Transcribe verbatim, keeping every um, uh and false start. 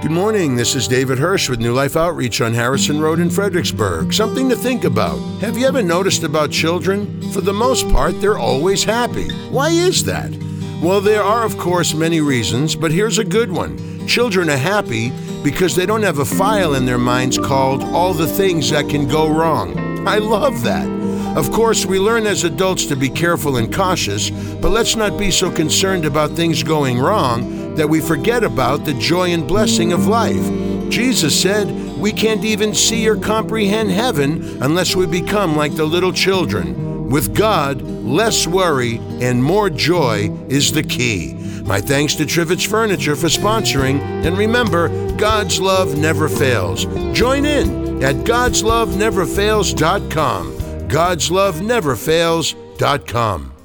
Good morning. This is David Hirsch with New Life Outreach on Harrison Road in Fredericksburg. Something to think about. Have you ever noticed about children? For the most part, they're always happy. Why is that? Well, there are, of course, many reasons, but here's a good one. Children are happy because they don't have a file in their minds called all the things that can go wrong. I love that. Of course, we learn as adults to be careful and cautious, but let's not be so concerned about things going wrong that we forget about the joy and blessing of life. Jesus said we can't even see or comprehend heaven unless we become like the little children. With God, less worry and more joy is the key. My thanks to Trivets Furniture for sponsoring, and remember, God's love never fails. Join in at gods love never fails dot com. gods love never fails dot com.